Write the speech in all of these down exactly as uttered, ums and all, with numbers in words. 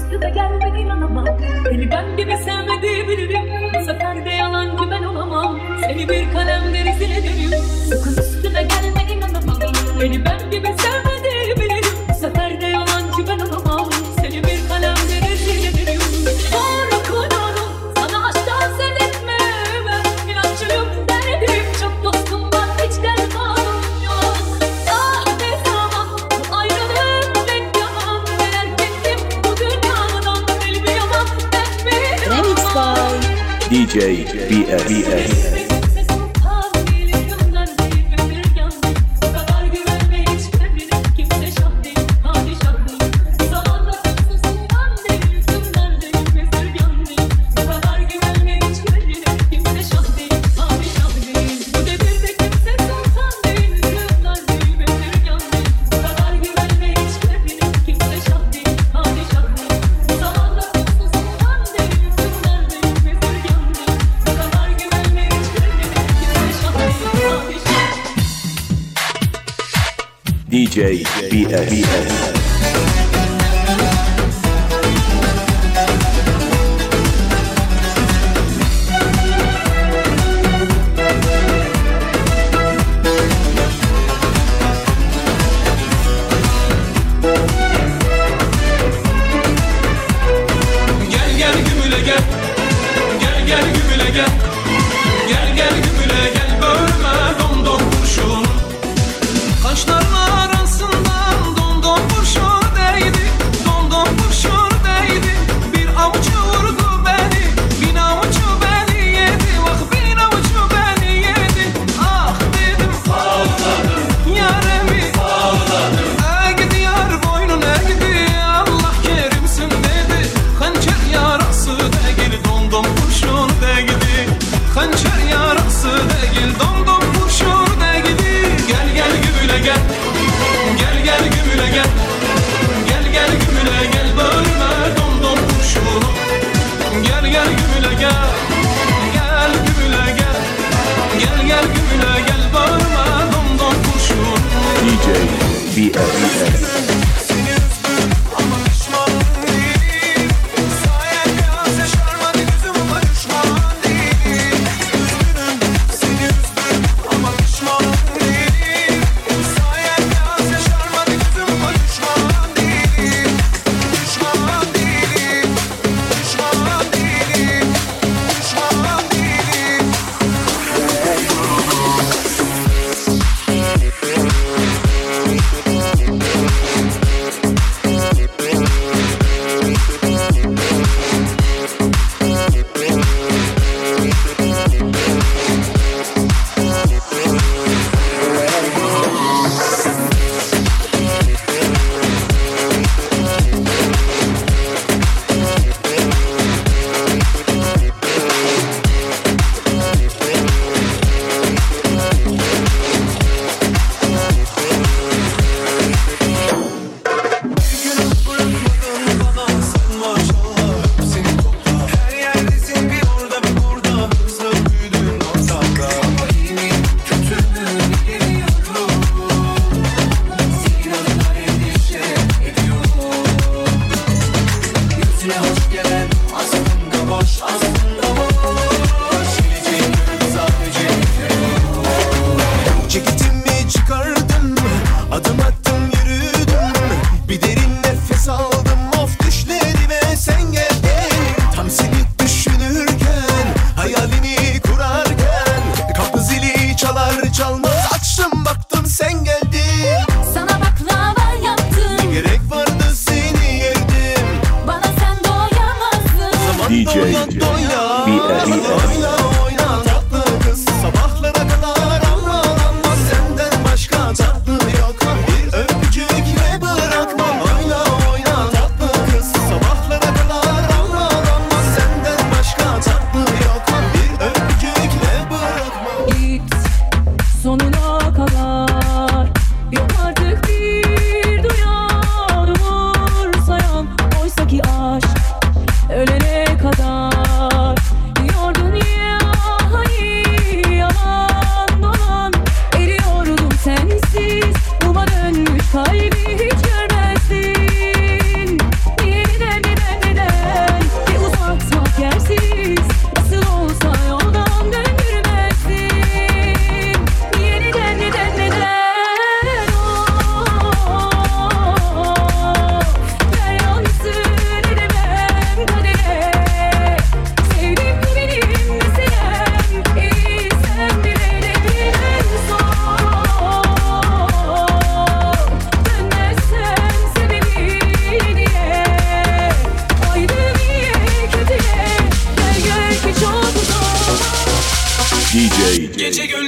üstüme gelme inanamam. Beni ben gibi sevmediği bilirim. Bu sefer de yalancı ben olamam. Seni bir kalemde rezil ederim. Sakın üstüme gelme inanamam. Beni ben gibi sevmediği bilirim. Bu sefer de yalancı ben olamam. Seni bir kalemde rezil ederim. Sonra kullanım sana aşktan sen etme. Ben inatçıyım derdim. Çok dostum var hiç dermanım yok. Ah ne zaman bu ayrılık beklemem. Neler gittim bu dünyadan bilmiyorum. Ben bilmiyorum. Remix by D J B S B S. D J B S B S. Gel gel gümüle gel, gel gel gümüle gel, gel gel gümüle gel, bölme domdom kurşun. Kaşların arasından domdom kurşun.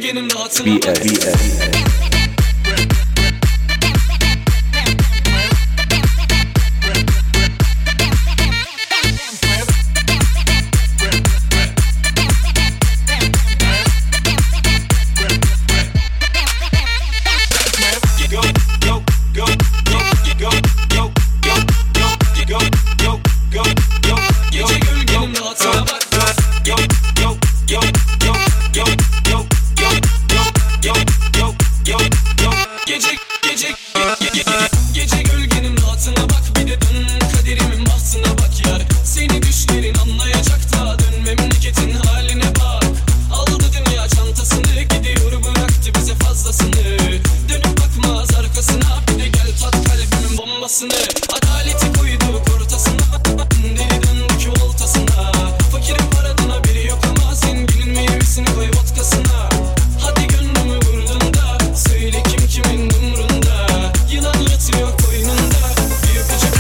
gölgenin rahatına B bak. S B S adaleti koyduk ortasına, deli döndük oltasına. Fakirin paradına biri yok ama zenginin meyvesini koy vodkasına. Hadi gönlümü vurdun da söyle kim kimin umrunda. Yılan yatıyor koynunda, bir öpücük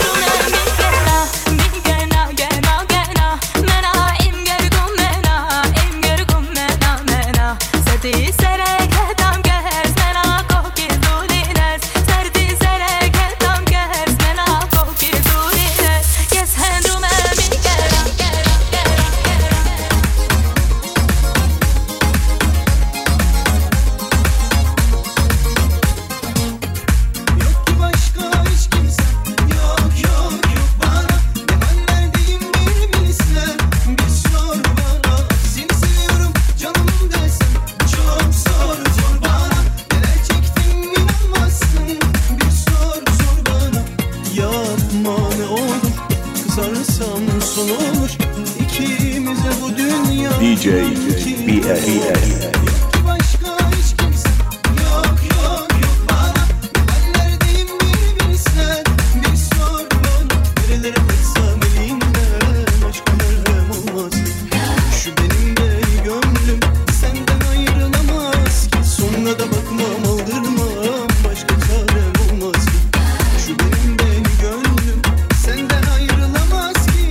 son olur ikimize bu dünya. D J B S B S Başka hiç kimse yok yok yok bana. Nelerlerdeyim bir bilsen, bir sor bana. Nerelere kaçsam elinden başka merhem olmaz. Şu benim de gönlüm senden ayrılamaz ki. Sonuna da bakmam aldırmam, başka çarem olmaz ki. Şu benim de gönlüm senden ayrılamaz ki.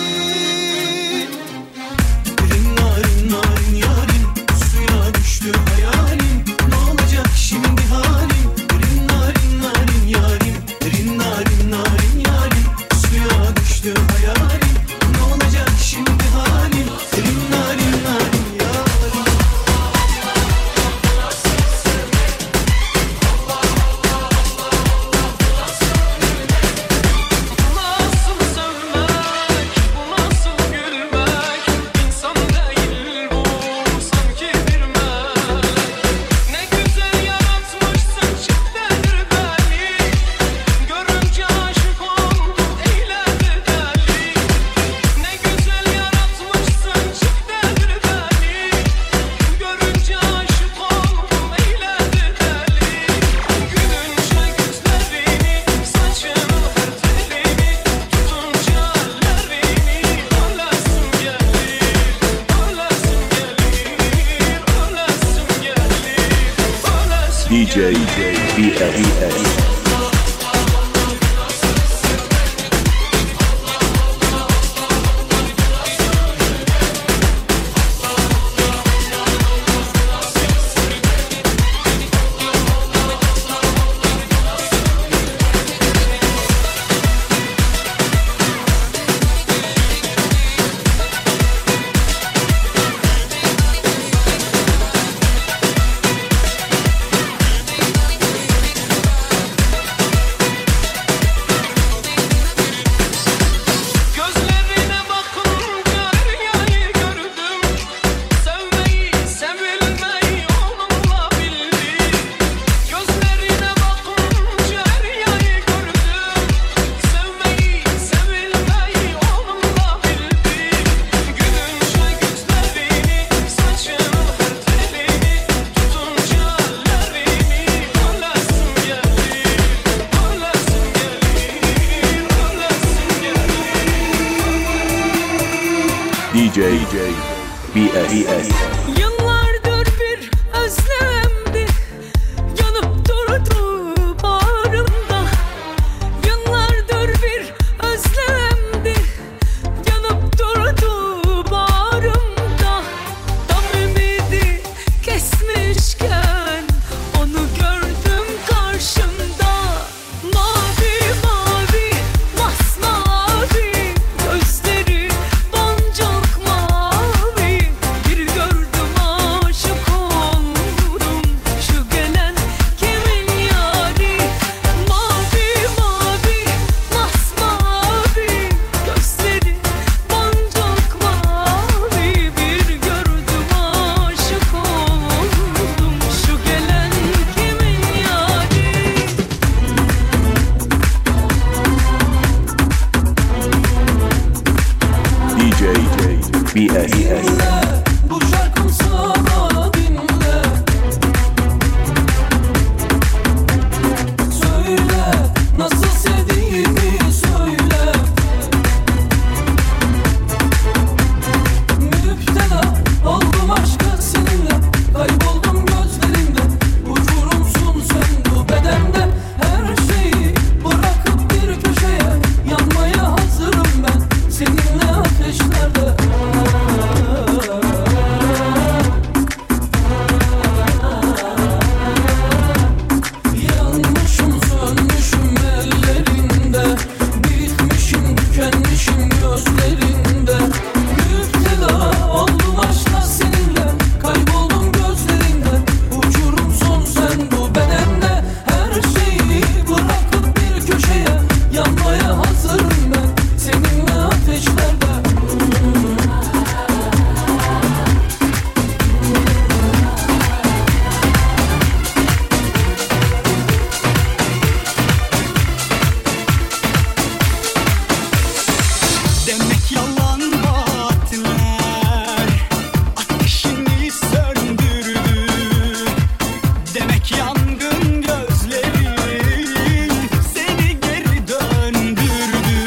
Rin narin narin yarim, suya düştü hayalim. Ne olacak şimdi halim? Rin narin narin yarim, rin narin narin yarim, suya düştü hayalim. Ne olacak şimdi halim? Rin narin narin yarim. Nasıl sevmek, bu nasıl gülmek? İnsan değil bu, sanki bir melek. Ne güzel yaratmışsın çiftedir beni. Görünce aşık oldum, eyledi deli. Ne güzel yaratmışsın çiftedir beni. Görünce aşık oldum, eyledi deli. Gülünce gözlerini, saçını her telini, tutunca ellerini, ölesim gelir, ölesim gelir, ölesim gelir, ölesim D J B S B S Gözlerine bakınca rüyayı gördüm. Sevmeyi, sevilmeyi onunla bildim. Gözlerine bakınca rüyayı gördüm. Sevmeyi, sevilmeyi onunla bildim. Gülünce gözlerini, saçını her telini, tutunca ellerini, ölesim gelir, ölesim gelir, ölesim gelir. D J B S B S Yıllardır bir özlemdi, yanıp durdu bağrımda. Yıllardır bir özlemdi, yanıp durdu bağrımda. Tam ümidi kesme B S. Bu şarkım sana dinle. Söyle nasıl sevdiğini söyle. Müptela oldum aşka seninle. Kayboldum gözlerinde. Uçurumsun sen bu bedende. Her şeyi bırakıp bir köşeye yanmaya hazırım ben. Seninle ateşlerde. Yanmışım sönmüşüm ellerinde. Bitmişim tükenmişim gözlerinde. Müptela oldum aşka seninle. Kayboldum gözlerinde. Uçurumsun sen bu bedende. Her şeyi bırakıp bir köşeye yanmaya hazırım ben. Seninle ateşlerde. Demek yalan vaatler ateşini söndürdü. Demek yangın gözlerin seni geri döndürdü.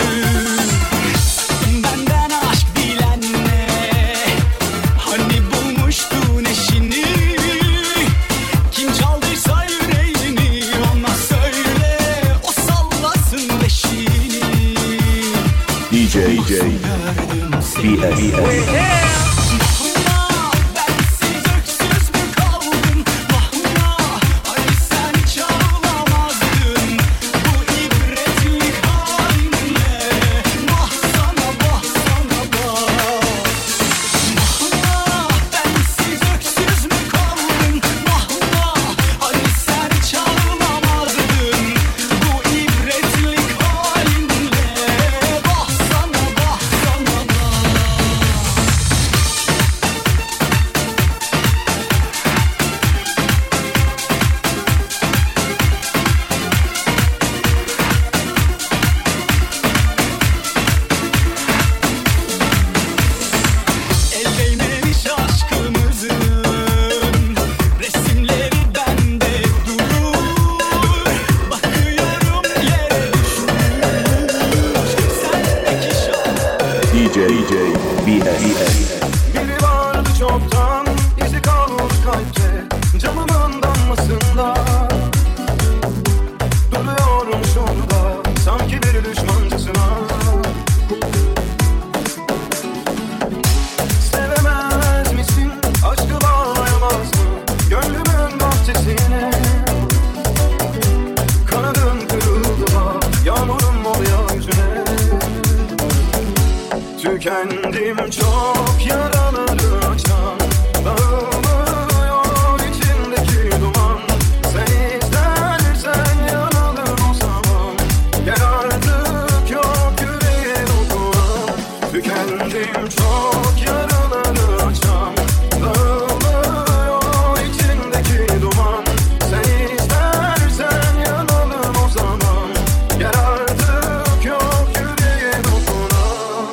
Benden aşk dilenme, hani bulmuştun eşini. Kim çaldıysa yüreğini ona söyle, o sallasın beşini. D J B S. Mahmuna bensiz öksüz mü kaldın? Mahmuna hani sen çalamazdın bu ibretlik halinle. Vah sana vah sana vah. Mahmuna bensiz öksüz mü kaldın? Mahmuna hani sen çalamazdın bu ibretlik halinle. Vah sana vah sana vah. El değmemiş aşkımızın resimleri bende durur. Bakıyorum yere düşmüş sendeki şarkı. D J B S. Biri vardı çoktan, izi kalmış kalpte, camımın damlasında. Duruyorum şurada, sanki bir düşmancasına. Sevemez misin, aşkı bağlayamaz mı, gönlümün bahçesine. Kanadın kırıldı bak, yağmurum oluyor yüzüne. Tükendim çok yaraları açan, dağılıyor içindeki duman. Sen istersen yanalım o zaman, gel artık yok yüreğe dokunan. Tükendim çok yaraları açan, dağılıyor içindeki duman. Sen istersen yanalım o zaman, gel artık yok yüreğe dokunan.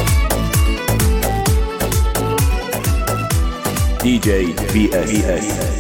D J B S.